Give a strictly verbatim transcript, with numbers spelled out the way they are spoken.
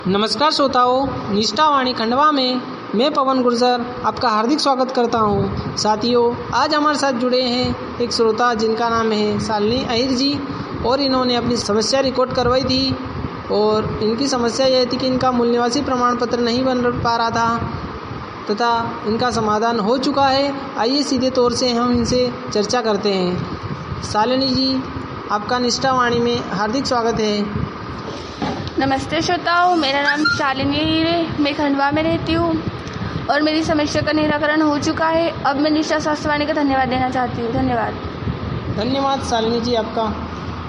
नमस्कार श्रोताओं, निष्ठा वाणी खंडवा में मैं पवन गुर्जर आपका हार्दिक स्वागत करता हूं। साथियों, आज हमारे साथ जुड़े हैं एक श्रोता जिनका नाम है शालिनी अहिर जी और इन्होंने अपनी समस्या रिकॉर्ड करवाई थी और इनकी समस्या यह थी कि इनका मूल निवासी प्रमाण पत्र नहीं बन पा रहा था तथा इनका समाधान हो चुका है। आइए सीधे तौर से हम इनसे चर्चा करते हैं। शालिनी जी, आपका निष्ठा वाणी में हार्दिक स्वागत है। नमस्ते श्रोताओं, मेरा नाम शालिनी है। मैं खंडवा में रहती हूँ और मेरी समस्या का निराकरण हो चुका है। अब मैं निष्ठा स्वास्थ्य वाणी का धन्यवाद देना चाहती हूँ। धन्यवाद। धन्यवाद शालिनी जी आपका।